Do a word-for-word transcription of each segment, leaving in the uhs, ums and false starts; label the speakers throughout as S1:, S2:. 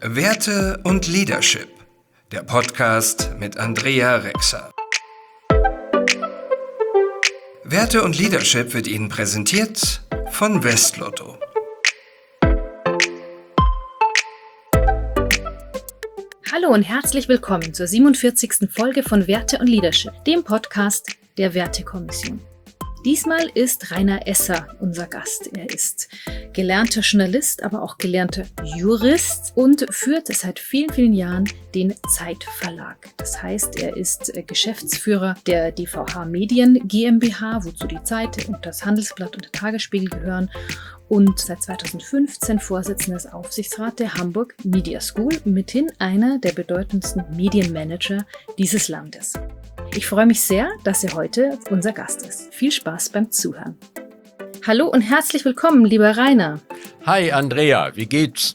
S1: Werte und Leadership, der Podcast mit Andrea Rexer. Werte und Leadership wird Ihnen präsentiert von Westlotto.
S2: Hallo und herzlich willkommen zur siebenundvierzigsten Folge von Werte und Leadership, dem Podcast der Wertekommission. Diesmal ist Rainer Esser unser Gast. Er ist gelernter Journalist, aber auch gelernter Jurist und führt seit vielen, vielen Jahren den Zeit-Verlag. Das heißt, er ist Geschäftsführer der D V H Medien GmbH, wozu die Zeit und das Handelsblatt und der Tagesspiegel gehören, und seit zweitausendfünfzehn Vorsitzender des Aufsichtsrats der Hamburg Media School, mithin einer der bedeutendsten Medienmanager dieses Landes. Ich freue mich sehr, dass er heute unser Gast ist. Viel Spaß beim Zuhören. Hallo und herzlich willkommen, lieber Rainer.
S3: Hi Andrea, wie geht's?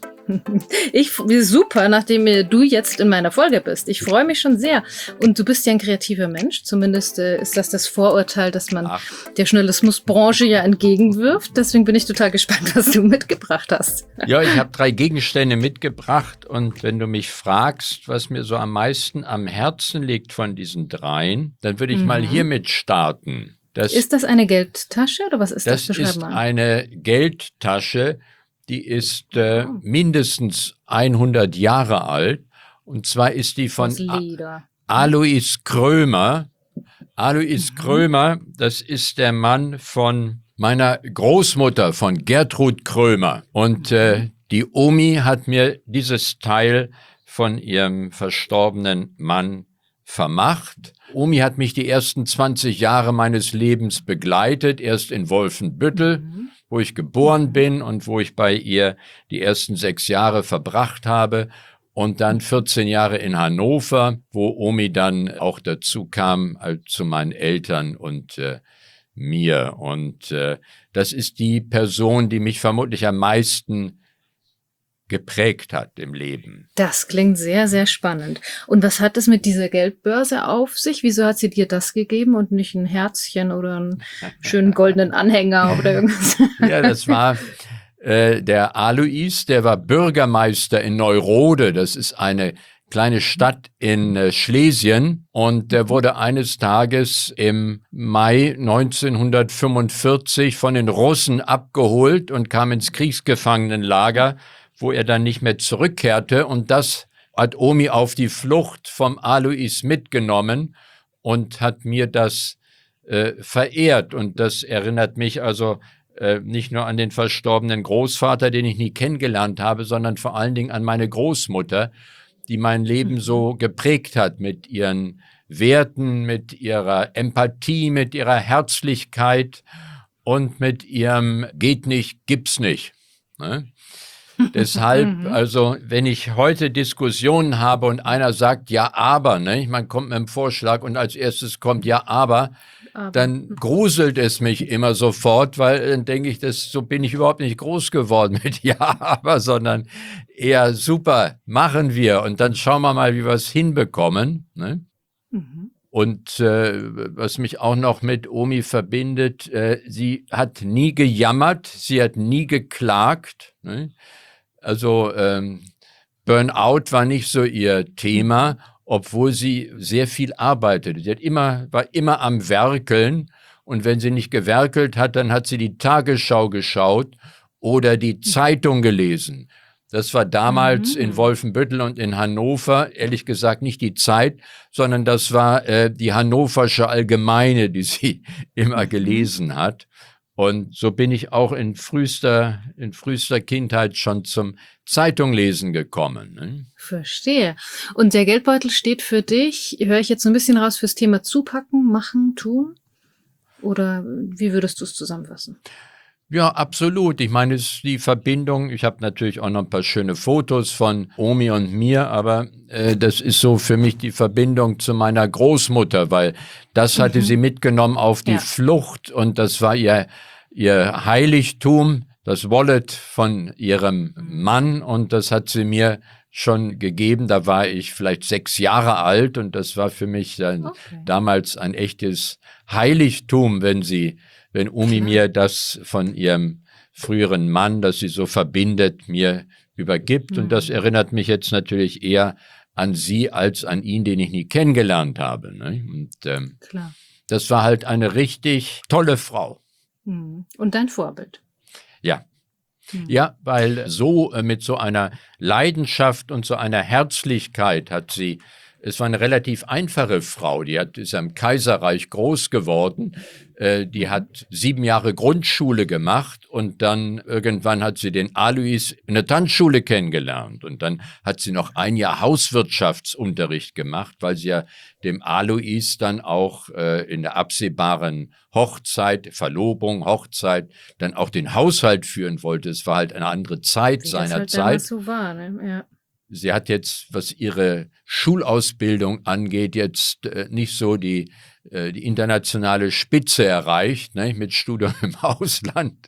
S2: Ich super, nachdem du jetzt in meiner Folge bist. Ich freue mich schon sehr. Und du bist ja ein kreativer Mensch. Zumindest äh, ist das das Vorurteil, das man Ach. der Journalismusbranche ja entgegenwirft. Deswegen bin ich total gespannt, was du mitgebracht hast.
S3: Ja, ich habe drei Gegenstände mitgebracht. Und wenn du mich fragst, was mir so am meisten am Herzen liegt von diesen dreien, dann würde ich mhm. mal hiermit starten.
S2: Das, ist das eine Geldtasche oder was ist das?
S3: Das ist eine Geldtasche. Die ist äh, mindestens hundert Jahre alt. Und zwar ist die von A- Alois Krömer. Alois mhm. Krömer, das ist der Mann von meiner Großmutter, von Gertrud Krömer. Und äh, die Omi hat mir dieses Teil von ihrem verstorbenen Mann vermacht. Omi hat mich die ersten zwanzig Jahre meines Lebens begleitet, erst in Wolfenbüttel, mhm. wo ich geboren bin und wo ich bei ihr die ersten sechs Jahre verbracht habe und dann vierzehn Jahre in Hannover, wo Omi dann auch dazu kam, also zu meinen Eltern und äh, mir. Und äh, das ist die Person, die mich vermutlich am meisten geprägt hat im Leben.
S2: Das klingt sehr, sehr spannend. Und was hat es mit dieser Geldbörse auf sich? Wieso hat sie dir das gegeben und nicht ein Herzchen oder einen schönen goldenen Anhänger oder irgendwas?
S3: Ja, das war äh, der Alois, der war Bürgermeister in Neurode. Das ist eine kleine Stadt in äh, Schlesien. Und der wurde eines Tages im Mai neunzehnhundertfünfundvierzig von den Russen abgeholt und kam ins Kriegsgefangenenlager, wo er dann nicht mehr zurückkehrte. Und das hat Omi auf die Flucht vom Alois mitgenommen und hat mir das äh, verehrt. Und das erinnert mich also äh, nicht nur an den verstorbenen Großvater, den ich nie kennengelernt habe, sondern vor allen Dingen an meine Großmutter, die mein Leben so geprägt hat mit ihren Werten, mit ihrer Empathie, mit ihrer Herzlichkeit und mit ihrem geht nicht, gibt's nicht. Ne? Deshalb, also wenn ich heute Diskussionen habe und einer sagt, ja, aber, ne, man kommt mit einem Vorschlag und als erstes kommt, ja, aber, aber, dann gruselt es mich immer sofort, weil dann denke ich, das, so bin ich überhaupt nicht groß geworden mit ja, aber, sondern eher super, machen wir und dann schauen wir mal, wie wir es hinbekommen. Ne? Mhm. Und äh, was mich auch noch mit Omi verbindet, äh, sie hat nie gejammert, sie hat nie geklagt, ne? Also ähm, Burnout war nicht so ihr Thema, obwohl sie sehr viel arbeitete. Sie hat immer, war immer am Werkeln und wenn sie nicht gewerkelt hat, dann hat sie die Tagesschau geschaut oder die Zeitung gelesen. Das war damals mhm. in Wolfenbüttel und in Hannover, ehrlich gesagt nicht die Zeit, sondern das war äh, die Hannoversche Allgemeine, die sie immer gelesen hat. Und so bin ich auch in frühester, in frühester Kindheit schon zum Zeitunglesen gekommen. Ne?
S2: Verstehe. Und der Geldbeutel steht für dich, höre ich jetzt so ein bisschen raus, fürs Thema zupacken, machen, tun? Oder wie würdest du es zusammenfassen?
S3: Ja, absolut. Ich meine, es ist die Verbindung. Ich habe natürlich auch noch ein paar schöne Fotos von Omi und mir, aber äh, das ist so für mich die Verbindung zu meiner Großmutter, weil das hatte mhm. sie mitgenommen auf die ja. Flucht und das war ihr, ihr Heiligtum, das Wallet von ihrem Mann und das hat sie mir schon gegeben. Da war ich vielleicht sechs Jahre alt und das war für mich dann okay. damals ein echtes Heiligtum, wenn sie wenn Omi mir das von ihrem früheren Mann, das sie so verbindet, mir übergibt. Mhm. Und das erinnert mich jetzt natürlich eher an sie als an ihn, den ich nie kennengelernt habe. Ne? Und ähm,
S2: Klar.
S3: Das war halt eine richtig tolle Frau.
S2: Mhm. Und dein Vorbild.
S3: Ja. Mhm. Ja, weil so äh, mit so einer Leidenschaft und so einer Herzlichkeit hat sie, es war eine relativ einfache Frau, die hat, ist im Kaiserreich groß geworden, äh, die hat sieben Jahre Grundschule gemacht und dann irgendwann hat sie den Alois in der Tanzschule kennengelernt und dann hat sie noch ein Jahr Hauswirtschaftsunterricht gemacht, weil sie ja dem Alois dann auch äh, in der absehbaren Hochzeit, Verlobung, Hochzeit, dann auch den Haushalt führen wollte. Es war halt eine andere Zeit
S2: Wie
S3: seiner
S2: das halt
S3: Zeit.
S2: damals so war, ne? Ja.
S3: Sie hat jetzt, was ihre Schulausbildung angeht, jetzt äh, nicht so die, äh, die internationale Spitze erreicht, ne, mit Studium im Ausland.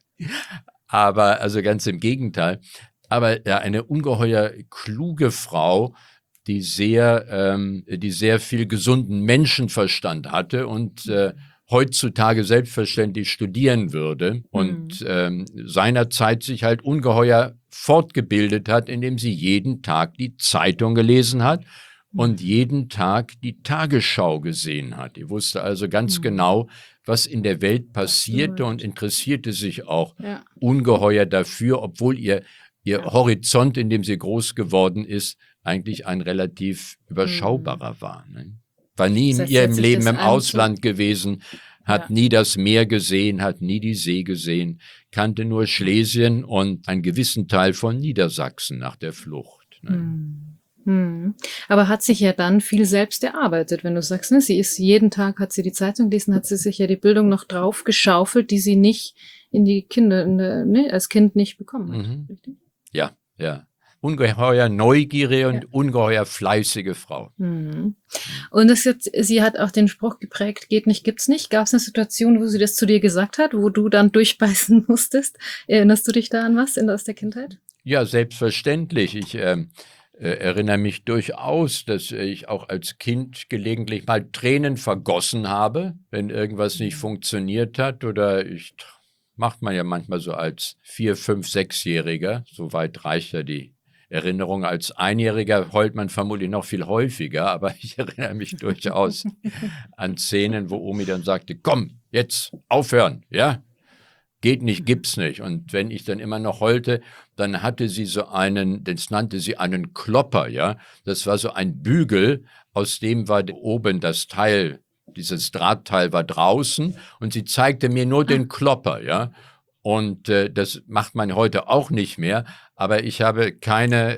S3: Aber, also ganz im Gegenteil. Aber ja, eine ungeheuer kluge Frau, die sehr, ähm, die sehr viel gesunden Menschenverstand hatte und äh, heutzutage selbstverständlich studieren würde und mhm. ähm, seinerzeit sich halt ungeheuer fortgebildet hat, indem sie jeden Tag die Zeitung gelesen hat mhm. und jeden Tag die Tagesschau gesehen hat. Die wusste also ganz mhm. genau, was in der Welt passierte und interessierte sich auch ja. ungeheuer dafür, obwohl ihr, ihr ja. Horizont, in dem sie groß geworden ist, eigentlich ein relativ überschaubarer mhm. war. Ne? War nie in ihrem Leben im Ausland gewesen, hat ja. nie das Meer gesehen, hat nie die See gesehen, kannte nur Schlesien und einen gewissen Teil von Niedersachsen nach der Flucht. Ne?
S2: Hm. Hm. Aber hat sich ja dann viel selbst erarbeitet, wenn du sagst, ne? Sie ist jeden Tag, hat sie die Zeitung gelesen, hat sie sich ja die Bildung noch drauf geschaufelt, die sie nicht in die Kinder, in der, ne, als Kind nicht bekommen hat.
S3: Mhm. Richtig? Ja, ja. Ungeheuer neugierige und ja. ungeheuer fleißige Frau.
S2: Mhm. Und das jetzt, sie hat auch den Spruch geprägt, geht nicht, gibt's nicht. Gab es eine Situation, wo sie das zu dir gesagt hat, wo du dann durchbeißen musstest? Erinnerst du dich da an was in, aus der Kindheit?
S3: Ja, selbstverständlich. Ich äh, äh, erinnere mich durchaus, dass ich auch als Kind gelegentlich mal Tränen vergossen habe, wenn irgendwas nicht funktioniert hat oder ich, macht man ja manchmal so als Vier-, Fünf-, Sechsjähriger. So weit reicht ja die Erinnerung. Als Einjähriger heult man vermutlich noch viel häufiger, aber ich erinnere mich durchaus an Szenen, wo Omi dann sagte, komm, jetzt aufhören, ja, geht nicht, gibt's nicht. Und wenn ich dann immer noch heulte, dann hatte sie so einen, das nannte sie einen Klopper, ja, das war so ein Bügel, aus dem war oben das Teil, dieses Drahtteil war draußen und sie zeigte mir nur den Klopper, ja. Und äh, das macht man heute auch nicht mehr, aber ich habe keine,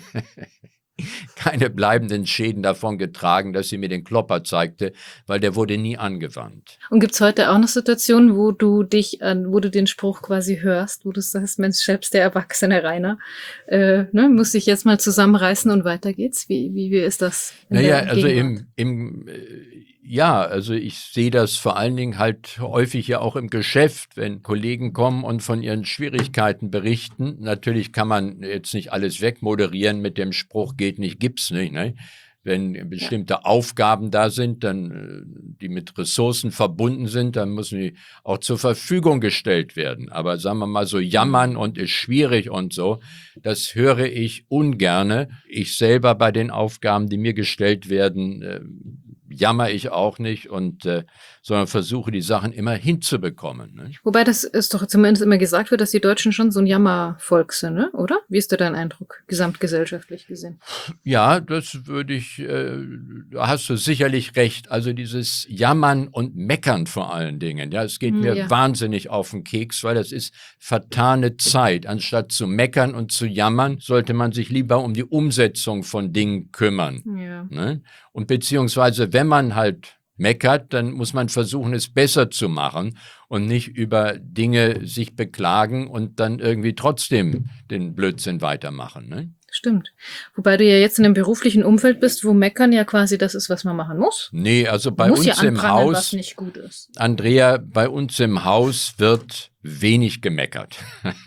S3: keine bleibenden Schäden davon getragen, dass sie mir den Klopper zeigte, weil der wurde nie angewandt.
S2: Und gibt's heute auch noch Situationen, wo du dich, an, wo du den Spruch quasi hörst, wo du sagst, Mensch, selbst der erwachsene Rainer, äh, ne, muss sich jetzt mal zusammenreißen und weiter geht's? Wie, wie, wie ist das?
S3: Naja, also im, im äh, Ja, also ich sehe das vor allen Dingen halt häufig ja auch im Geschäft, wenn Kollegen kommen und von ihren Schwierigkeiten berichten. Natürlich kann man jetzt nicht alles wegmoderieren mit dem Spruch, geht nicht, gibt's nicht. Ne? Wenn bestimmte Aufgaben da sind, dann die mit Ressourcen verbunden sind, dann müssen die auch zur Verfügung gestellt werden. Aber sagen wir mal so jammern und ist schwierig und so, das höre ich ungerne. Ich selber bei den Aufgaben, die mir gestellt werden, jammer ich auch nicht und äh, sondern versuche die Sachen immer hinzubekommen. Ne?
S2: Wobei das ist doch zumindest immer gesagt wird, dass die Deutschen schon so ein Jammervolk sind, ne? Oder? Wie ist da dein Eindruck, gesamtgesellschaftlich gesehen?
S3: Ja, das würde ich, äh, da hast du sicherlich recht. Also dieses Jammern und Meckern vor allen Dingen. Ja, es geht hm, mir ja. wahnsinnig auf den Keks, weil das ist vertane Zeit. Anstatt zu meckern und zu jammern, sollte man sich lieber um die Umsetzung von Dingen kümmern. Ja. Ne? Und beziehungsweise, wenn man halt meckert, dann muss man versuchen, es besser zu machen und nicht über Dinge sich beklagen und dann irgendwie trotzdem den Blödsinn weitermachen. Ne?
S2: Stimmt. Wobei du ja jetzt in einem beruflichen Umfeld bist, wo Meckern ja quasi das ist, was man machen muss.
S3: Nee, also bei uns
S2: ja
S3: im Haus,
S2: was nicht gut ist.
S3: Andrea, bei uns im Haus wird wenig gemeckert.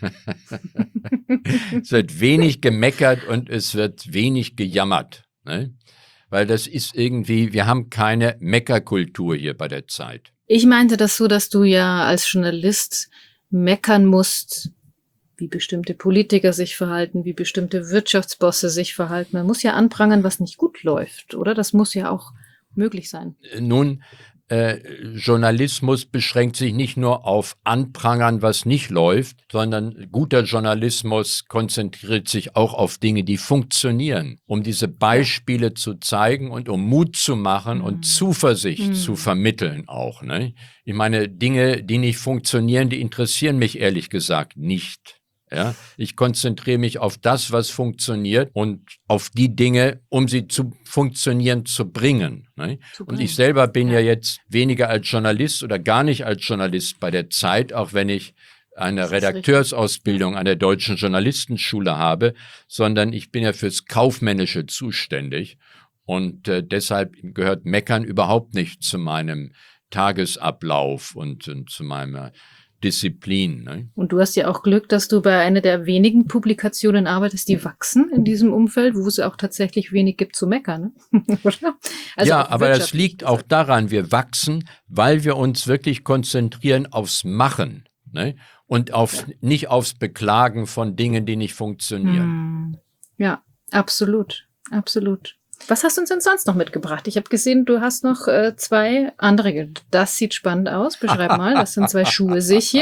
S3: Es wird wenig gemeckert und es wird wenig gejammert. Ne? Weil das ist irgendwie, wir haben keine Meckerkultur hier bei der Zeit.
S2: Ich meinte das so, dass du ja als Journalist meckern musst wie bestimmte Politiker sich verhalten, wie bestimmte Wirtschaftsbosse sich verhalten. Man muss ja anprangern, was nicht gut läuft, oder? Das muss ja auch möglich sein.
S3: Nun, äh, Journalismus beschränkt sich nicht nur auf Anprangern, was nicht läuft, sondern guter Journalismus konzentriert sich auch auf Dinge, die funktionieren, um diese Beispiele zu zeigen und um Mut zu machen und Zuversicht
S2: Mhm.
S3: zu vermitteln auch. Ne? Ich meine, Dinge, die nicht funktionieren, die interessieren mich ehrlich gesagt nicht. Ja, ich konzentriere mich auf das, was funktioniert und auf die Dinge, um sie zu funktionieren zu bringen. Ne?
S2: Zu
S3: Und
S2: bringen.
S3: ich selber bin ja.
S2: Ja.
S3: jetzt weniger als Journalist oder gar nicht als Journalist bei der Zeit, auch wenn ich eine
S2: Das ist
S3: Redakteursausbildung an der Deutschen Journalistenschule habe, sondern ich bin ja fürs Kaufmännische zuständig. Und äh, deshalb gehört Meckern überhaupt nicht zu meinem Tagesablauf und, und zu meiner Disziplin. Ne?
S2: Und du hast ja auch Glück, dass du bei einer der wenigen Publikationen arbeitest, die wachsen in diesem Umfeld, wo es auch tatsächlich wenig gibt zu meckern. Ne? Oder? Also
S3: ja,
S2: auch
S3: aber das
S2: wirtschaftlich
S3: liegt auch
S2: gesagt.
S3: daran, wir wachsen, weil wir uns wirklich konzentrieren aufs Machen, ne? Und auf, nicht aufs Beklagen von Dingen, die nicht funktionieren.
S2: Hm. Ja, absolut, absolut. Was hast du uns denn sonst noch mitgebracht? Ich habe gesehen, du hast noch äh, zwei andere. Das sieht spannend aus. Beschreib mal. Das sind zwei Schuhe, sehe ich hier.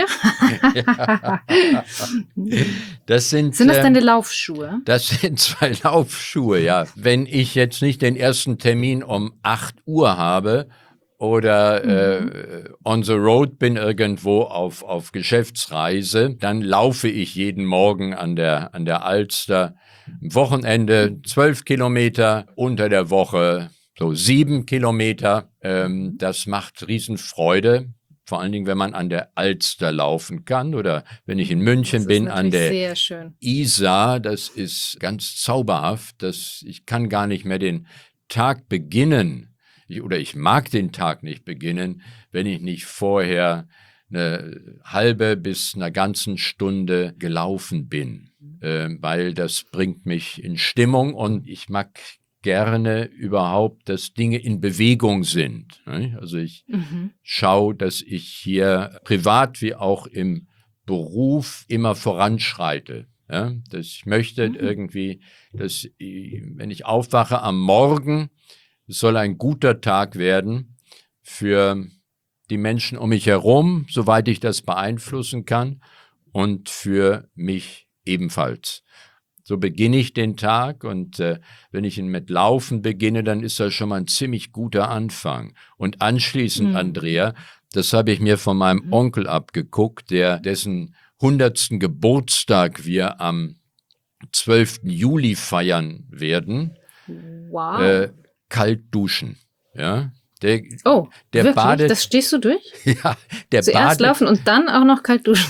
S3: Das sind,
S2: Sind das
S3: ähm,
S2: deine Laufschuhe?
S3: Das sind zwei Laufschuhe, ja. Wenn ich jetzt nicht den ersten Termin um acht Uhr habe oder
S2: Mhm.
S3: äh, on the road bin irgendwo auf, auf Geschäftsreise, dann laufe ich jeden Morgen an der, an der Alster. Am Wochenende zwölf Kilometer, unter der Woche so sieben Kilometer. Ähm, das macht Riesenfreude. Vor allen Dingen, wenn man an der Alster laufen kann oder wenn ich in München
S2: Das ist
S3: bin, an
S2: natürlich
S3: der
S2: sehr schön.
S3: Isar. Das ist ganz zauberhaft. Das, ich kann gar nicht mehr den Tag beginnen. Ich, oder ich mag den Tag nicht beginnen, wenn ich nicht vorher eine halbe bis einer ganzen Stunde gelaufen bin, äh, weil das bringt mich in Stimmung und ich mag gerne überhaupt, dass Dinge in Bewegung sind. Ne? Also ich
S2: Mhm.
S3: schaue, dass ich hier privat wie auch im Beruf immer voranschreite. Ja? Dass ich möchte
S2: Mhm.
S3: irgendwie, dass ich, wenn ich aufwache am Morgen, es soll ein guter Tag werden für die Menschen um mich herum, soweit ich das beeinflussen kann, und für mich ebenfalls. So beginne ich den Tag und äh, wenn ich ihn mit Laufen beginne, dann ist das schon mal ein ziemlich guter Anfang. Und anschließend,
S2: Mhm.
S3: Andrea, das habe ich mir von meinem
S2: Mhm.
S3: Onkel abgeguckt, der dessen hundertsten Geburtstag wir am zwölften Juli feiern werden,
S2: Wow.
S3: äh, kalt duschen. Ja, der,
S2: Oh,
S3: der
S2: wirklich?
S3: badet,
S2: Das stehst du durch?
S3: ja, der
S2: Zuerst
S3: badet,
S2: laufen und dann auch noch kalt duschen.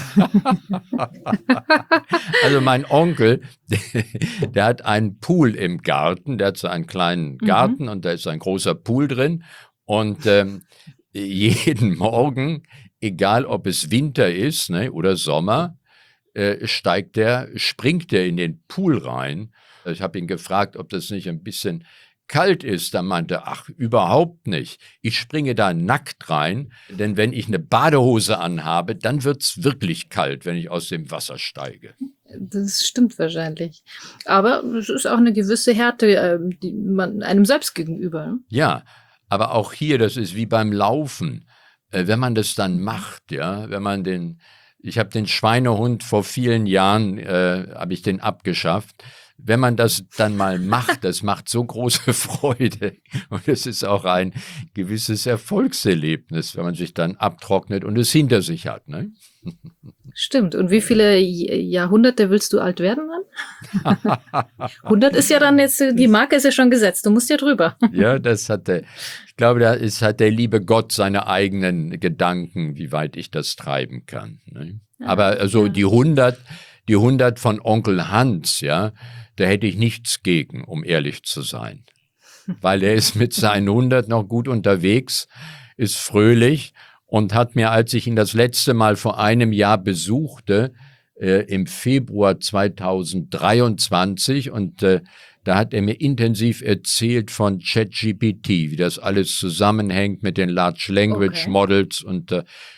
S3: also mein Onkel, der hat einen Pool im Garten, der hat so einen kleinen Garten
S2: Mhm.
S3: und da ist ein großer Pool drin und ähm, jeden Morgen, egal ob es Winter ist, ne, oder Sommer, äh, steigt der, springt der in den Pool rein. Ich habe ihn gefragt, ob das nicht ein bisschen kalt ist. Da meinte er, ach, überhaupt nicht. Ich springe da nackt rein, denn wenn ich eine Badehose anhabe, dann wird's wirklich kalt, wenn ich aus dem Wasser steige.
S2: Das stimmt wahrscheinlich. Aber es ist auch eine gewisse Härte, ähm, die man einem selbst gegenüber. Ne?
S3: Ja, aber auch hier, das ist wie beim Laufen. Äh, wenn man das dann macht, ja, wenn man den, ich habe den Schweinehund vor vielen Jahren, äh, habe ich den abgeschafft. Wenn man das dann mal macht, das macht so große Freude. Und es ist auch ein gewisses Erfolgserlebnis, wenn man sich dann abtrocknet und es hinter sich hat. Ne?
S2: Stimmt. Und wie viele J- Jahrhunderte willst du alt werden dann? hundert ist ja dann jetzt, die Marke ist ja schon gesetzt. Du musst ja drüber.
S3: Ja, das hat der, ich glaube, da ist, hat der liebe Gott seine eigenen Gedanken, wie weit ich das treiben kann. Ne?
S2: Ja,
S3: Aber also
S2: ja.
S3: die hundert, die hundert von Onkel Hans, ja, da hätte ich nichts gegen, um ehrlich zu sein. Weil er ist mit seinen hundert noch gut unterwegs, ist fröhlich und hat mir, als ich ihn das letzte Mal vor einem Jahr besuchte, äh, im Februar zweitausenddreiundzwanzig, und äh, da hat er mir intensiv erzählt von ChatGPT, wie das alles zusammenhängt mit den Large Language
S2: Okay.
S3: Models und äh,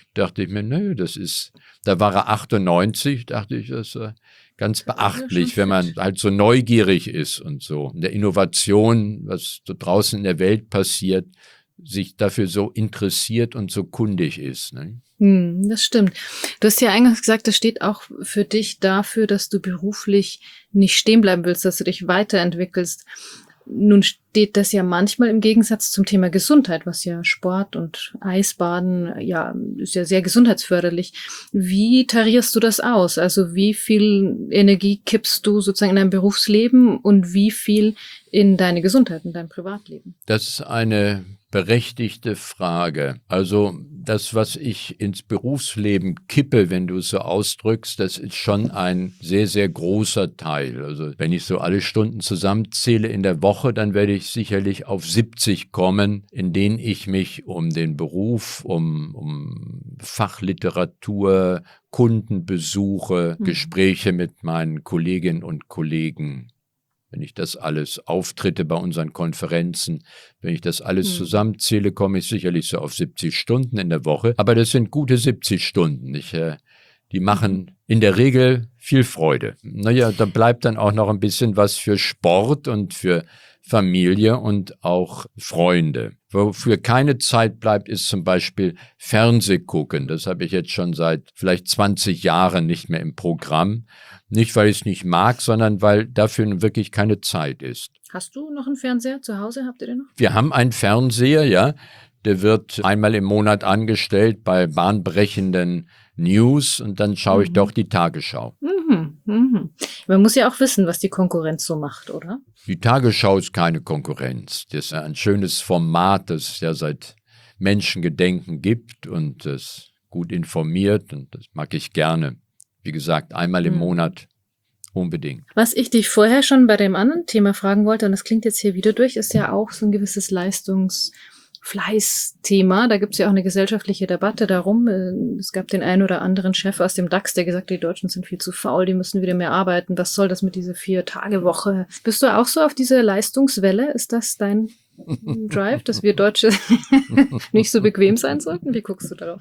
S3: dachte ich mir, nö, das ist, da war er achtundneunzig, dachte ich, das ist ganz beachtlich, wenn man halt so neugierig ist und so. In der Innovation, was so draußen in der Welt passiert, sich dafür so interessiert und so kundig ist. Ne?
S2: Hm, das stimmt. Du hast ja eingangs gesagt, das steht auch für dich dafür, dass du beruflich nicht stehen bleiben willst, dass du dich weiterentwickelst. Nun steht das ja manchmal im Gegensatz zum Thema Gesundheit, was ja Sport und Eisbaden, ja, ist ja sehr gesundheitsförderlich. Wie tarierst du das aus? Also wie viel Energie kippst du sozusagen in dein Berufsleben und wie viel in deine Gesundheit, in dein Privatleben?
S3: Das ist eine berechtigte Frage. Also das, was ich ins Berufsleben kippe, wenn du es so ausdrückst, das ist schon ein sehr, sehr großer Teil. Also wenn ich so alle Stunden zusammenzähle in der Woche, dann werde ich sicherlich auf siebzig kommen, in denen ich mich um den Beruf, um, um Fachliteratur, Kundenbesuche, mhm. Gespräche mit meinen Kolleginnen und Kollegen, wenn ich das alles, Auftritte bei unseren Konferenzen, wenn ich das alles hm. zusammenzähle, komme ich sicherlich so auf siebzig Stunden in der Woche. Aber das sind gute siebzig Stunden. Ich, äh, die machen in der Regel viel Freude. Naja, da bleibt dann auch noch ein bisschen was für Sport und für Familie und auch Freunde. Wofür keine Zeit bleibt, ist zum Beispiel Fernsehgucken. Das habe ich jetzt schon seit vielleicht zwanzig Jahren nicht mehr im Programm. Nicht, weil ich es nicht mag, sondern weil dafür wirklich keine Zeit ist.
S2: Hast du noch einen Fernseher zu Hause? Habt ihr den noch?
S3: Wir haben einen Fernseher, ja. Der wird einmal im Monat angestellt bei bahnbrechenden News und dann schaue ich mhm. doch die Tagesschau.
S2: Mhm, mhm. Man muss ja auch wissen, was die Konkurrenz so macht, oder?
S3: Die Tagesschau ist keine Konkurrenz. Das ist ein schönes Format, das es ja seit Menschengedenken gibt und das gut informiert und das mag ich gerne. Wie gesagt, einmal im mhm. Monat unbedingt.
S2: Was ich dich vorher schon bei dem anderen Thema fragen wollte, und das klingt jetzt hier wieder durch, ist ja auch so ein gewisses Leistungsfleiß-Thema. Da gibt es ja auch eine gesellschaftliche Debatte darum. Es gab den einen oder anderen Chef aus dem DAX, der gesagt hat, die Deutschen sind viel zu faul, die müssen wieder mehr arbeiten. Was soll das mit dieser Vier-Tage-Woche? Bist du auch so auf diese Leistungswelle? Ist das dein Drive, dass wir Deutsche nicht so bequem sein sollten? Wie guckst du darauf?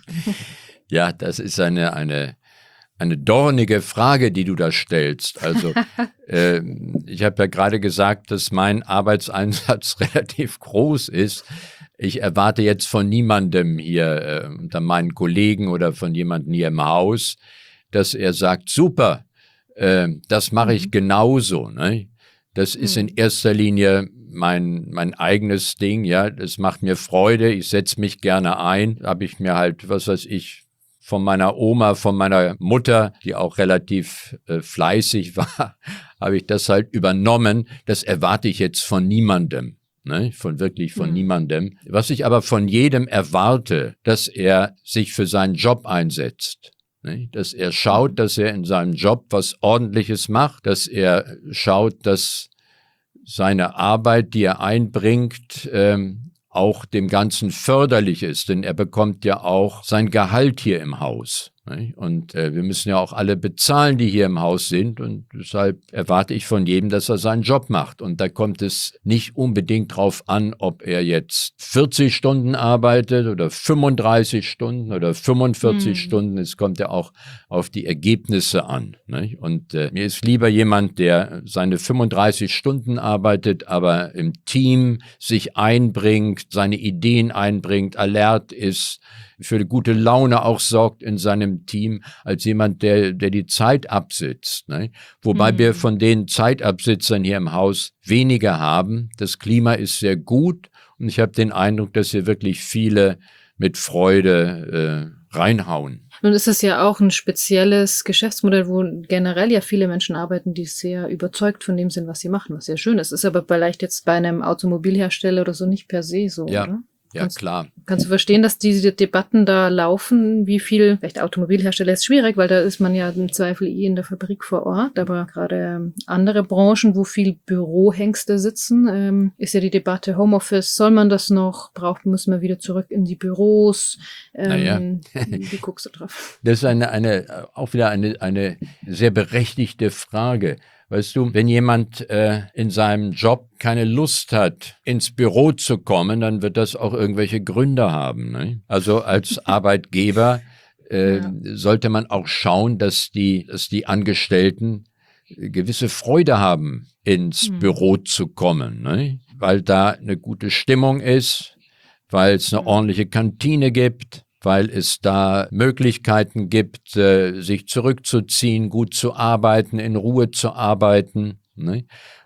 S3: Ja, das ist eine, eine Eine dornige Frage, die du da stellst. Also äh, ich habe ja gerade gesagt, dass mein Arbeitseinsatz relativ groß ist. Ich erwarte jetzt von niemandem hier, äh, unter meinen Kollegen oder von jemandem hier im Haus, dass er sagt, super, äh, das mache ich genauso. Ne? Das ist in erster Linie mein, mein eigenes Ding. Ja, das macht mir Freude. Ich setze mich gerne ein. Habe ich mir halt, was weiß ich, von meiner Oma, von meiner Mutter, die auch relativ äh, fleißig war, habe ich das halt übernommen. Das erwarte ich jetzt von niemandem, ne? Von wirklich von mhm. niemandem. Was ich aber von jedem erwarte, dass er sich für seinen Job einsetzt. Ne? Dass er schaut, dass er in seinem Job was Ordentliches macht, dass er schaut, dass seine Arbeit, die er einbringt, ähm, auch dem Ganzen förderlich ist, denn er bekommt ja auch sein Gehalt hier im Haus. Und äh, wir müssen ja auch alle bezahlen, die hier im Haus sind und deshalb erwarte ich von jedem, dass er seinen Job macht. Und da kommt es nicht unbedingt drauf an, ob er jetzt vierzig Stunden arbeitet oder fünfunddreißig Stunden oder fünfundvierzig mhm. Stunden. Es kommt ja auch auf die Ergebnisse an. Nicht? Und äh, mir ist lieber jemand, der seine fünfunddreißig Stunden arbeitet, aber im Team sich einbringt, seine Ideen einbringt, alert ist, für gute Laune auch sorgt in seinem Team, als jemand, der, der die Zeit absitzt. Ne? Wobei mhm. wir von den Zeitabsitzern hier im Haus weniger haben. Das Klima ist sehr gut und ich habe den Eindruck, dass hier wirklich viele mit Freude äh, reinhauen.
S2: Nun ist es ja auch ein spezielles Geschäftsmodell, wo generell ja viele Menschen arbeiten, die sehr überzeugt von dem sind, was sie machen, was sehr schön ist. Ist aber vielleicht jetzt bei einem Automobilhersteller oder so nicht per se so,
S3: ja.
S2: oder?
S3: Ja,
S2: kannst,
S3: klar.
S2: Kannst du verstehen, dass diese Debatten da laufen, wie viel, vielleicht Automobilhersteller ist schwierig, weil da ist man ja im Zweifel eh in der Fabrik vor Ort, aber gerade andere Branchen, wo viel Bürohengste sitzen, ähm, ist ja die Debatte Homeoffice, soll man das noch, braucht, müssen wir wieder zurück in die Büros, ähm,
S3: naja.
S2: Wie guckst du drauf?
S3: Das ist eine, eine, auch wieder eine, eine sehr berechtigte Frage. Weißt du, wenn jemand äh, in seinem Job keine Lust hat, ins Büro zu kommen, dann wird das auch irgendwelche Gründe haben. Ne? Also als Arbeitgeber äh,
S2: Ja.
S3: sollte man auch schauen, dass die, dass die Angestellten gewisse Freude haben, ins
S2: Mhm.
S3: Büro zu kommen, ne? Weil da eine gute Stimmung ist, weil es eine
S2: Mhm.
S3: ordentliche Kantine gibt, weil es da Möglichkeiten gibt, äh, sich zurückzuziehen, gut zu arbeiten, in Ruhe zu arbeiten, ne?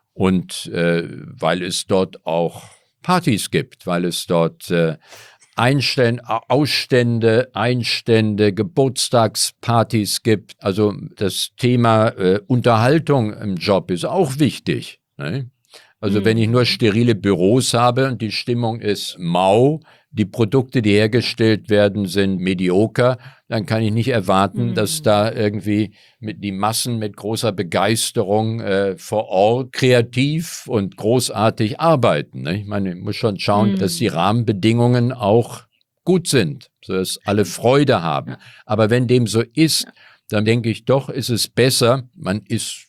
S3: Und äh, weil es dort auch Partys gibt, weil es dort äh, Einstände, Ausstände, Einstände, Geburtstagspartys gibt. Also das Thema äh, Unterhaltung im Job ist auch wichtig, ne? Also wenn ich nur sterile Büros habe und die Stimmung ist mau, die Produkte, die hergestellt werden, sind medioker, dann kann ich nicht erwarten, dass da irgendwie mit die Massen mit großer Begeisterung äh, vor Ort kreativ und großartig arbeiten, ne? Ich meine, ich muss schon schauen, dass die Rahmenbedingungen auch gut sind, sodass alle Freude haben.
S2: Ja.
S3: Aber wenn dem so ist, dann denke ich doch, ist es besser, man ist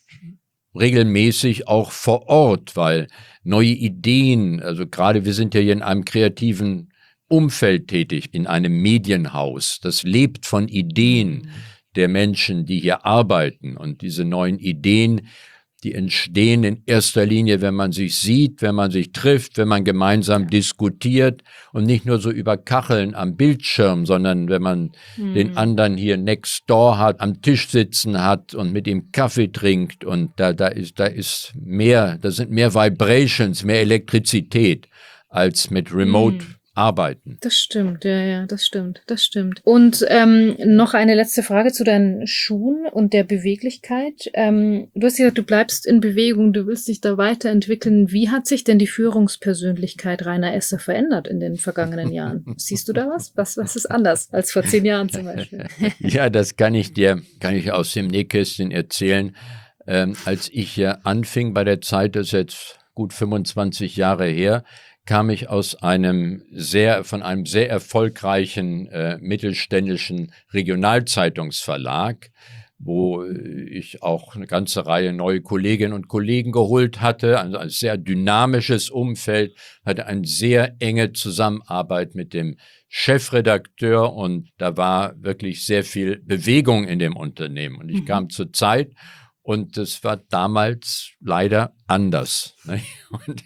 S3: regelmäßig auch vor Ort, weil neue Ideen, also gerade wir sind ja hier in einem kreativen Umfeld tätig, in einem Medienhaus, das lebt von Ideen der Menschen, die hier arbeiten, und diese neuen Ideen, die entstehen in erster Linie, wenn man sich sieht, wenn man sich trifft, wenn man gemeinsam diskutiert und nicht nur so über Kacheln am Bildschirm, sondern wenn man
S2: Mhm.
S3: den anderen hier next door hat, am Tisch sitzen hat und mit ihm Kaffee trinkt, und da, da ist, da ist mehr, da sind mehr Vibrations, mehr Elektrizität als mit Remote
S2: Mhm.
S3: arbeiten.
S2: Das stimmt, ja, ja, das stimmt, das stimmt. Und ähm, noch eine letzte Frage zu deinen Schuhen und der Beweglichkeit. Ähm, du hast gesagt, du bleibst in Bewegung, du willst dich da weiterentwickeln. Wie hat sich denn die Führungspersönlichkeit Rainer Esser verändert in den vergangenen Jahren? Siehst du da was? Was, was ist anders als vor zehn Jahren zum Beispiel?
S3: Ja, das kann ich dir, kann ich aus dem Nähkästchen erzählen. Ähm, als ich hier anfing bei der Zeit, das ist jetzt gut fünfundzwanzig Jahre her, kam ich aus einem sehr, von einem sehr erfolgreichen äh, mittelständischen Regionalzeitungsverlag, wo ich auch eine ganze Reihe neue Kolleginnen und Kollegen geholt hatte, also ein sehr dynamisches Umfeld, hatte eine sehr enge Zusammenarbeit mit dem Chefredakteur, und da war wirklich sehr viel Bewegung in dem Unternehmen. Und ich
S2: Mhm.
S3: kam zur Zeit, und das war damals leider anders, ne? Und,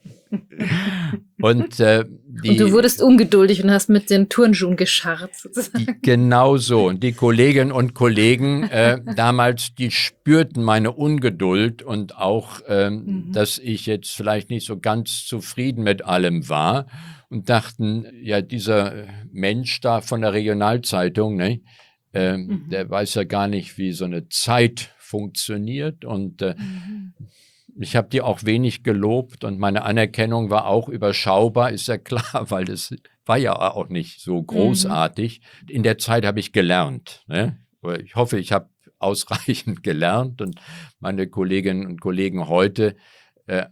S3: und, äh, die,
S2: Und du wurdest ungeduldig und hast mit den Turnschuhen gescharrt, sozusagen.
S3: die, genau so. Und die Kolleginnen und Kollegen äh, damals, die spürten meine Ungeduld und auch, ähm,
S2: Mhm.
S3: dass ich jetzt vielleicht nicht so ganz zufrieden mit allem war, und dachten, ja, dieser Mensch da von der Regionalzeitung, ne, ähm,
S2: Mhm.
S3: der weiß ja gar nicht, wie so eine Zeit funktioniert, und äh,
S2: Mhm.
S3: ich habe die auch wenig gelobt, und meine Anerkennung war auch überschaubar, ist ja klar, weil das war ja auch nicht so großartig. In der Zeit habe ich gelernt, ne? Ich hoffe, ich habe ausreichend gelernt, und meine Kolleginnen und Kollegen heute äh,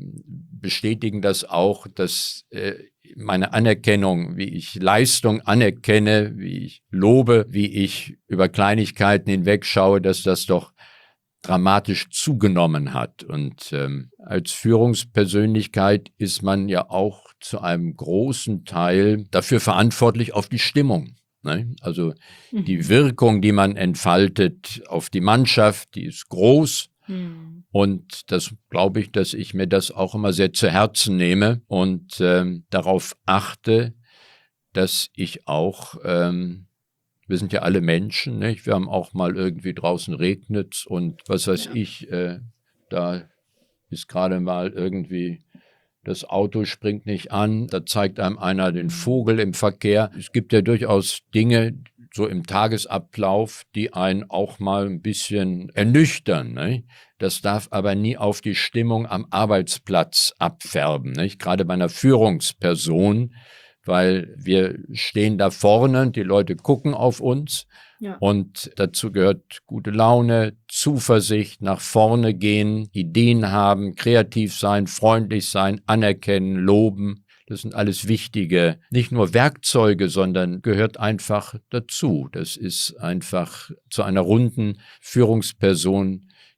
S3: bestätigen das auch, dass äh, meine Anerkennung, wie ich Leistung anerkenne, wie ich lobe, wie ich über Kleinigkeiten hinwegschaue, dass das doch dramatisch zugenommen hat. Und ähm, als Führungspersönlichkeit ist man ja auch zu einem großen Teil dafür verantwortlich auf die Stimmung, ne? Also
S2: Mhm.
S3: die Wirkung, die man entfaltet auf die Mannschaft, die ist groß.
S2: Mhm.
S3: Und das glaube ich, dass ich mir das auch immer sehr zu Herzen nehme und ähm, darauf achte, dass ich auch ähm, wir sind ja alle Menschen, nicht? Wir haben auch mal irgendwie draußen regnet's und was weiß
S2: Ja.
S3: ich, äh, da ist gerade mal irgendwie das Auto springt nicht an, da zeigt einem einer den Vogel im Verkehr. Es gibt ja durchaus Dinge so im Tagesablauf, die einen auch mal ein bisschen ernüchtern, nicht? Das darf aber nie auf die Stimmung am Arbeitsplatz abfärben, nicht? Gerade bei einer Führungsperson, weil wir stehen da vorne und die Leute gucken auf uns.
S2: Ja.
S3: Und dazu gehört gute Laune, Zuversicht, nach vorne gehen, Ideen haben, kreativ sein, freundlich sein, anerkennen, loben. Das sind alles wichtige, nicht nur Werkzeuge, sondern gehört einfach dazu. Das ist einfach zu einer runden Führungsperson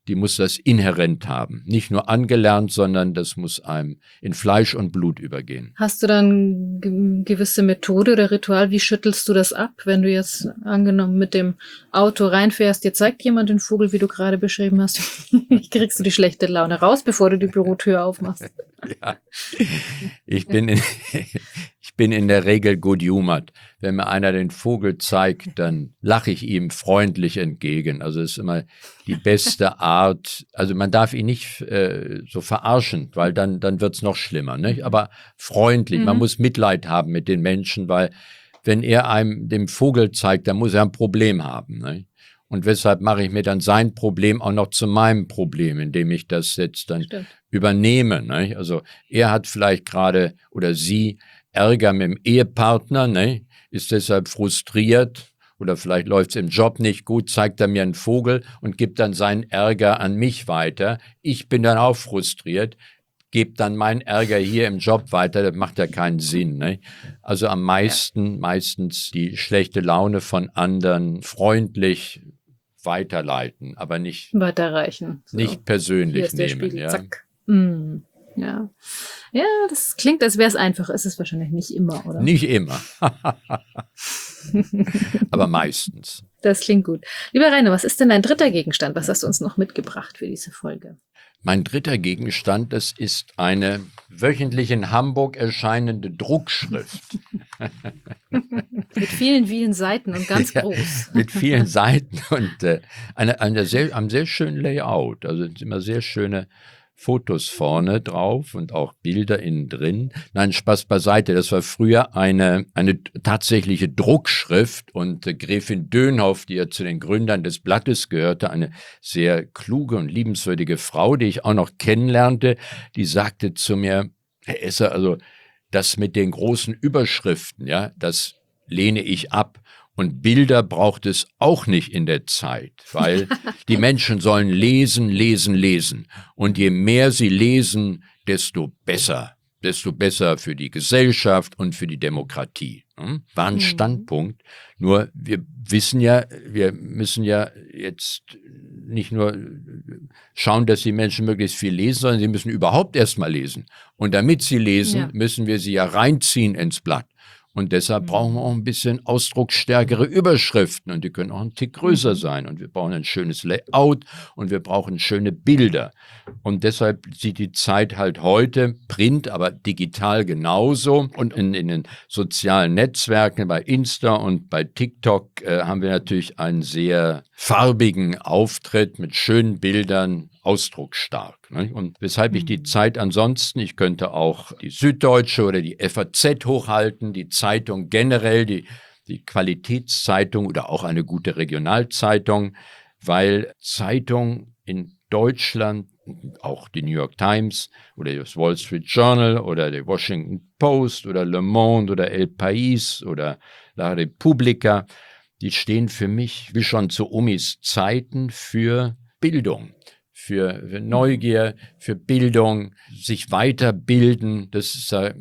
S3: die muss das inhärent haben. Nicht nur angelernt, sondern das muss einem in Fleisch und Blut übergehen.
S2: Hast du dann ge- gewisse Methode oder Ritual? Wie schüttelst du das ab, wenn du jetzt angenommen mit dem Auto reinfährst, dir zeigt jemand den Vogel, wie du gerade beschrieben hast? Wie kriegst du die schlechte Laune raus, bevor du die Bürotür aufmachst?
S3: Ja, ich bin in, ich bin in der Regel good humored. Wenn mir einer den Vogel zeigt, dann lache ich ihm freundlich entgegen. Also es ist immer die beste Art. Also man darf ihn nicht äh, so verarschen, weil dann, dann wird's noch schlimmer. Nicht? Aber freundlich,
S2: Mhm.
S3: man muss Mitleid haben mit den Menschen, weil wenn er einem den Vogel zeigt, dann muss er ein Problem haben. Nicht? Und weshalb mache ich mir dann sein Problem auch noch zu meinem Problem, indem ich das jetzt dann
S2: Stimmt.
S3: übernehme. Nicht? Also er hat vielleicht gerade oder sie Ärger mit dem Ehepartner, nicht? Ist deshalb frustriert oder vielleicht läuft es im Job nicht gut, zeigt er mir einen Vogel und gibt dann seinen Ärger an mich weiter. Ich bin dann auch frustriert, gebe dann meinen Ärger hier im Job weiter, das macht ja keinen Sinn. Ne? Also am meisten, meistens die schlechte Laune von anderen freundlich weiterleiten, aber nicht,
S2: Weiterreichen. So.
S3: nicht
S2: Hier
S3: persönlich
S2: ist der
S3: nehmen.
S2: Spiegel,
S3: Ja.
S2: zack. Mm, ja. Ja, das klingt, als wäre es einfach. Ist es wahrscheinlich nicht immer, oder?
S3: Nicht immer, aber meistens.
S2: Das klingt gut. Lieber Rainer, was ist denn dein dritter Gegenstand? Was hast du uns noch mitgebracht für diese Folge?
S3: Mein dritter Gegenstand, das ist eine wöchentlich in Hamburg erscheinende Druckschrift.
S2: Mit vielen, vielen Seiten und ganz
S3: Ja,
S2: groß.
S3: mit vielen Seiten und äh, eine, eine sehr, einem sehr schönen Layout. Also es sind immer sehr schöne Fotos vorne drauf und auch Bilder innen drin. Nein, Spaß beiseite. Das war früher eine, eine tatsächliche Druckschrift und äh, Gräfin Dönhoff, die ja zu den Gründern des Blattes gehörte, eine sehr kluge und liebenswürdige Frau, die ich auch noch kennenlernte, die sagte zu mir, Herr Esser, also das mit den großen Überschriften, ja, das lehne ich ab. Und Bilder braucht es auch nicht in der Zeit, weil die Menschen sollen lesen, lesen, lesen. Und je mehr sie lesen, desto besser. Desto besser für die Gesellschaft und für die Demokratie. War ein Standpunkt. Nur wir wissen ja, wir müssen ja jetzt nicht nur schauen, dass die Menschen möglichst viel lesen, sondern sie müssen überhaupt erst mal lesen. Und damit sie lesen,
S2: Ja.
S3: müssen wir sie ja reinziehen ins Blatt. Und deshalb brauchen wir auch ein bisschen ausdrucksstärkere Überschriften und die können auch ein Tick größer sein. Und wir brauchen ein schönes Layout und wir brauchen schöne Bilder. Und deshalb sieht die Zeit halt heute, Print, aber digital genauso. Und in, in den sozialen Netzwerken, bei Insta und bei TikTok äh, haben wir natürlich einen sehr farbigen Auftritt mit schönen Bildern, ausdrucksstark. Ne? Und weshalb ich die Zeit ansonsten, ich könnte auch die Süddeutsche oder die F A Z hochhalten, die Zeitung generell, die, die Qualitätszeitung oder auch eine gute Regionalzeitung, weil Zeitung in Deutschland, auch die New York Times oder das Wall Street Journal oder die Washington Post oder Le Monde oder El País oder La Repubblica, die stehen für mich, wie schon zu Omis Zeiten, für Bildung. Für, für Neugier, für Bildung, sich weiterbilden, das ist ja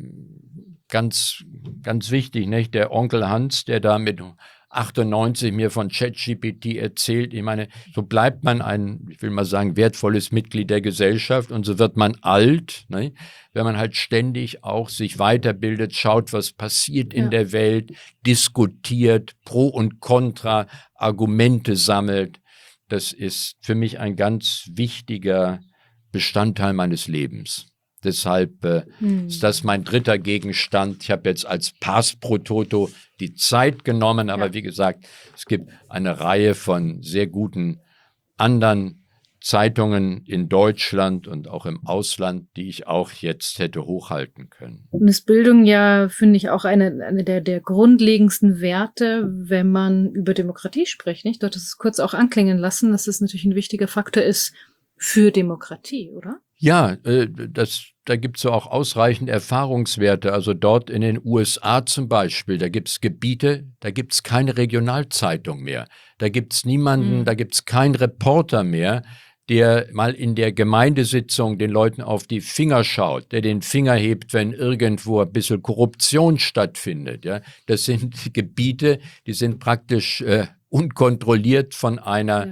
S3: ganz, ganz wichtig, nicht? Der Onkel Hans, der da mit achtundneunzig mir von ChatGPT erzählt, ich meine, so bleibt man ein, ich will mal sagen, wertvolles Mitglied der Gesellschaft und so wird man alt, ne? Wenn man halt ständig auch sich weiterbildet, schaut, was passiert in
S2: Ja.
S3: der Welt, diskutiert, Pro und Contra, Argumente sammelt. Das ist für mich ein ganz wichtiger Bestandteil meines Lebens. Deshalb äh,
S2: Hm.
S3: ist das mein dritter Gegenstand. Ich habe jetzt als Pars pro Toto die Zeit genommen, aber
S2: Ja.
S3: wie gesagt, es gibt eine Reihe von sehr guten anderen Zeitungen in Deutschland und auch im Ausland, die ich auch jetzt hätte hochhalten können.
S2: Und ist Bildung ja, finde ich, auch eine, eine der, der grundlegendsten Werte, wenn man über Demokratie spricht, nicht? Du hattest es kurz auch anklingen lassen, dass es natürlich ein wichtiger Faktor ist für Demokratie, oder?
S3: Ja, äh, das, da gibt es ja auch ausreichend Erfahrungswerte. Also dort in den U S A zum Beispiel, da gibt es Gebiete, da gibt es keine Regionalzeitung mehr. Da gibt es niemanden,
S2: Mhm.
S3: da gibt es keinen Reporter mehr, der mal in der Gemeindesitzung den Leuten auf die Finger schaut, der den Finger hebt, wenn irgendwo ein bisschen Korruption stattfindet. Ja? Das sind Gebiete, die sind praktisch äh, unkontrolliert von einer
S2: Ja.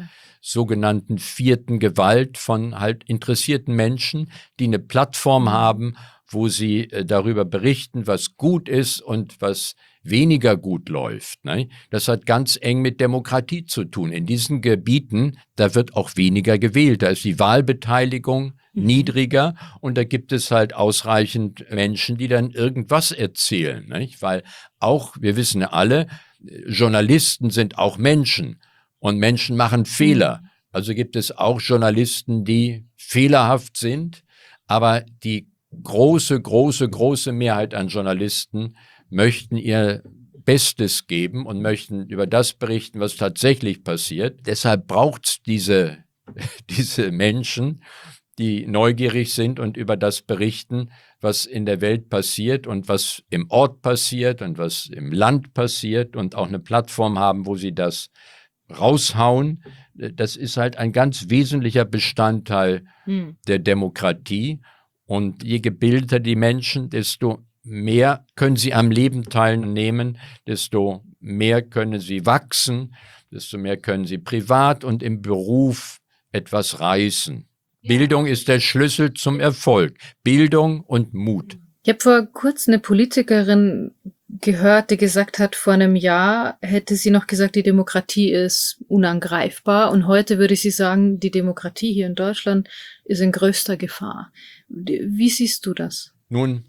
S3: sogenannten vierten Gewalt von halt interessierten Menschen, die eine Plattform haben, wo sie äh, darüber berichten, was gut ist und was weniger gut läuft. Ne? Das hat ganz eng mit Demokratie zu tun. In diesen Gebieten, da wird auch weniger gewählt. Da ist die Wahlbeteiligung mhm. niedriger und da gibt es halt ausreichend Menschen, die dann irgendwas erzählen. Nicht? Weil auch, wir wissen ja alle, Journalisten sind auch Menschen und Menschen machen Fehler. Mhm. Also gibt es auch Journalisten, die fehlerhaft sind, aber die große, große, große Mehrheit an Journalisten möchten ihr Bestes geben und möchten über das berichten, was tatsächlich passiert. Deshalb braucht es diese, diese Menschen, die neugierig sind und über das berichten, was in der Welt passiert und was im Ort passiert und was im Land passiert und auch eine Plattform haben, wo sie das raushauen. Das ist halt ein ganz wesentlicher Bestandteil hm. der Demokratie. Und je gebildeter die Menschen, desto mehr können sie am Leben teilnehmen, desto mehr können sie wachsen, desto mehr können sie privat und im Beruf etwas reißen. Ja. Bildung ist der Schlüssel zum Erfolg. Bildung und Mut.
S2: Ich habe vor kurzem eine Politikerin gehört, die gesagt hat, vor einem Jahr hätte sie noch gesagt, die Demokratie ist unangreifbar. Und heute würde sie sagen, die Demokratie hier in Deutschland ist in größter Gefahr. Wie siehst du das?
S3: Nun,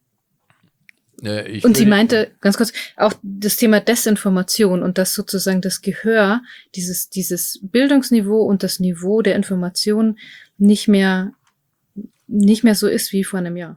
S3: Ich
S2: und sie meinte, ganz kurz, auch das Thema Desinformation und dass sozusagen das Gehör, dieses, dieses Bildungsniveau und das Niveau der Information nicht mehr, nicht mehr so ist wie vor einem Jahr.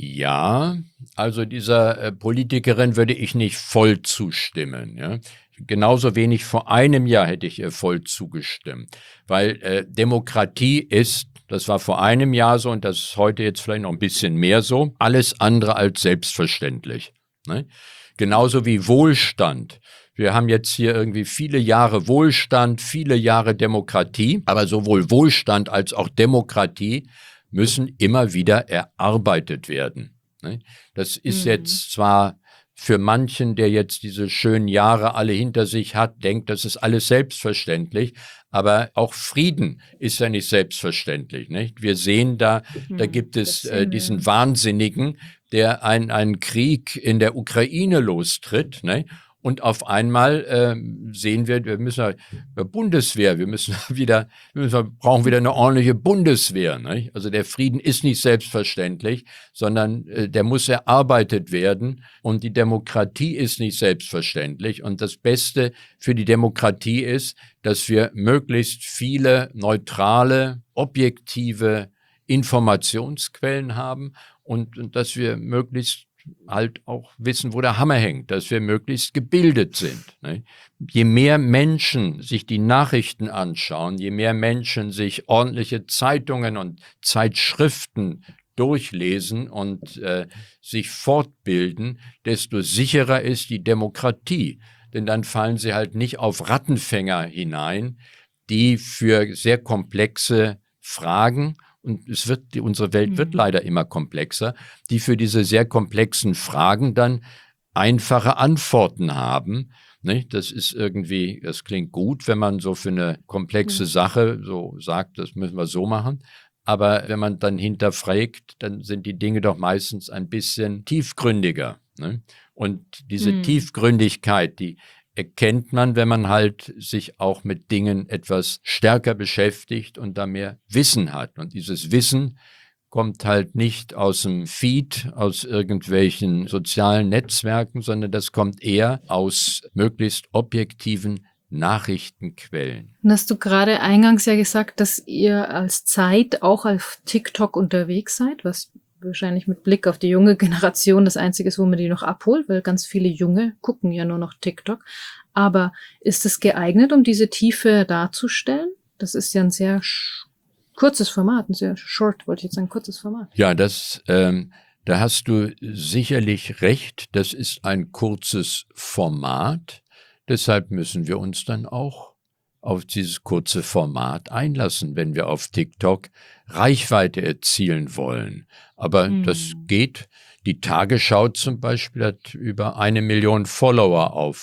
S3: Ja, also dieser äh, Politikerin würde ich nicht voll zustimmen. Ja? Genauso wenig vor einem Jahr hätte ich ihr voll zugestimmt, weil äh, Demokratie ist, das war vor einem Jahr so und das ist heute jetzt vielleicht noch ein bisschen mehr so, alles andere als selbstverständlich. Ne? Genauso wie Wohlstand. Wir haben jetzt hier irgendwie viele Jahre Wohlstand, viele Jahre Demokratie, aber sowohl Wohlstand als auch Demokratie müssen immer wieder erarbeitet werden. Ne? Das ist mhm. jetzt zwar für manchen, der jetzt diese schönen Jahre alle hinter sich hat, denkt, das ist alles selbstverständlich. Aber auch Frieden ist ja nicht selbstverständlich. Nicht? Wir sehen da, mhm, da gibt es äh, diesen Wahnsinnigen, der ein, einen Krieg in der Ukraine lostritt. Ne? Und auf einmal äh, sehen wir, wir müssen ja, Bundeswehr, wir müssen wieder, wir müssen, brauchen wieder eine ordentliche Bundeswehr. Ne? Also der Frieden ist nicht selbstverständlich, sondern äh, der muss erarbeitet werden. Und die Demokratie ist nicht selbstverständlich. Und das Beste für die Demokratie ist, dass wir möglichst viele neutrale, objektive Informationsquellen haben und, und dass wir möglichst halt auch wissen, wo der Hammer hängt, dass wir möglichst gebildet sind. Ne? Je mehr Menschen sich die Nachrichten anschauen, je mehr Menschen sich ordentliche Zeitungen und Zeitschriften durchlesen und äh, sich fortbilden, desto sicherer ist die Demokratie. Denn dann fallen sie halt nicht auf Rattenfänger hinein, die für sehr komplexe Fragen, und es wird, unsere Welt wird leider immer komplexer, die für diese sehr komplexen Fragen dann einfache Antworten haben. Nicht? Das ist irgendwie, das klingt gut, wenn man so für eine komplexe Sache so sagt, das müssen wir so machen. Aber wenn man dann hinterfragt, dann sind die Dinge doch meistens ein bisschen tiefgründiger. Ne? Und diese mhm. Tiefgründigkeit, die erkennt man, wenn man halt sich auch mit Dingen etwas stärker beschäftigt und da mehr Wissen hat. Und dieses Wissen kommt halt nicht aus dem Feed, aus irgendwelchen sozialen Netzwerken, sondern das kommt eher aus möglichst objektiven Nachrichtenquellen.
S2: Und hast du gerade eingangs ja gesagt, dass ihr als Zeit auch auf TikTok unterwegs seid, was wahrscheinlich mit Blick auf die junge Generation das Einzige ist, wo man die noch abholt, weil ganz viele Junge gucken ja nur noch TikTok. Aber ist es geeignet, um diese Tiefe darzustellen? Das ist ja ein sehr sch- kurzes Format, ein sehr short, wollte ich jetzt sagen, kurzes Format.
S3: Ja, das, ähm, da hast du sicherlich recht. Das ist ein kurzes Format. Deshalb müssen wir uns dann auch auf dieses kurze Format einlassen, wenn wir auf TikTok Reichweite erzielen wollen. Aber hm. das geht. Die Tagesschau zum Beispiel hat über eine Million Follower auf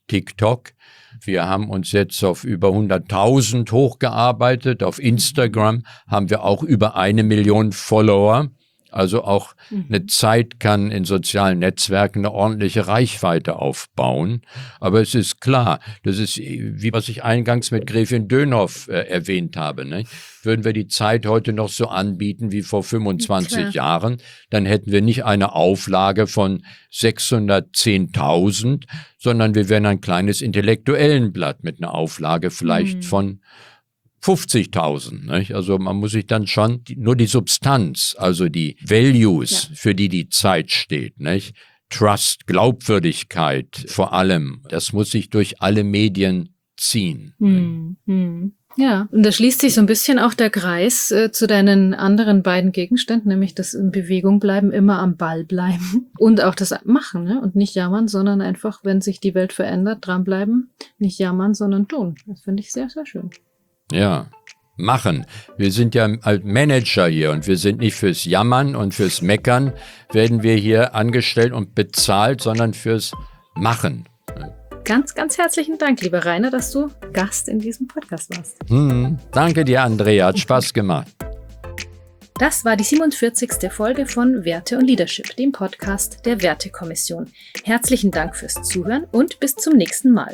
S3: TikTok. Wir haben uns jetzt auf über hunderttausend hochgearbeitet. Auf Instagram haben wir auch über eine Million Follower. Also auch eine Zeit kann in sozialen Netzwerken eine ordentliche Reichweite aufbauen. Aber es ist klar, das ist, wie was ich eingangs mit Gräfin Dönhoff äh, erwähnt habe. Ne? Würden wir die Zeit heute noch so anbieten wie vor fünfundzwanzig Klar. Jahren, dann hätten wir nicht eine Auflage von sechshundertzehntausend, sondern wir wären ein kleines Intellektuellenblatt mit einer Auflage vielleicht mhm. von fünfzigtausend. Nicht? Also man muss sich dann schon die, nur die Substanz, also die Values, ja. für die die Zeit steht, nicht? Trust, Glaubwürdigkeit vor allem, das muss sich durch alle Medien ziehen.
S2: Hm, hm. Ja, und da schließt sich so ein bisschen auch der Kreis äh, zu deinen anderen beiden Gegenständen, nämlich das in Bewegung bleiben, immer am Ball bleiben und auch das Machen, ne? Und nicht jammern, sondern einfach, wenn sich die Welt verändert, dranbleiben, nicht jammern, sondern tun. Das finde ich sehr, sehr schön.
S3: Ja, machen. Wir sind ja als Manager hier und wir sind nicht fürs Jammern und fürs Meckern werden wir hier angestellt und bezahlt, sondern fürs Machen.
S2: Ganz, ganz herzlichen Dank, lieber Rainer, dass du Gast in diesem Podcast warst.
S3: Hm, danke dir, Andrea. Hat Spaß gemacht.
S2: Das war die siebenundvierzigste Folge von Werte und Leadership, dem Podcast der Wertekommission. Herzlichen Dank fürs Zuhören und bis zum nächsten Mal.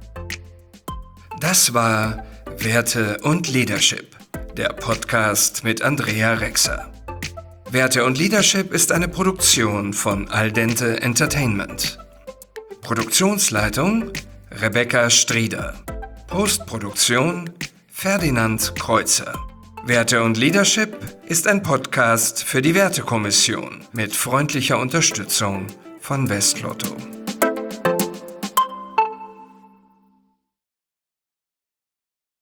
S1: Das war Werte und Leadership, der Podcast mit Andrea Rexer. Werte und Leadership ist eine Produktion von Al Dente Entertainment. Produktionsleitung Rebecca Strieder. Postproduktion Ferdinand Kreuzer. Werte und Leadership ist ein Podcast für die Wertekommission mit freundlicher Unterstützung von Westlotto.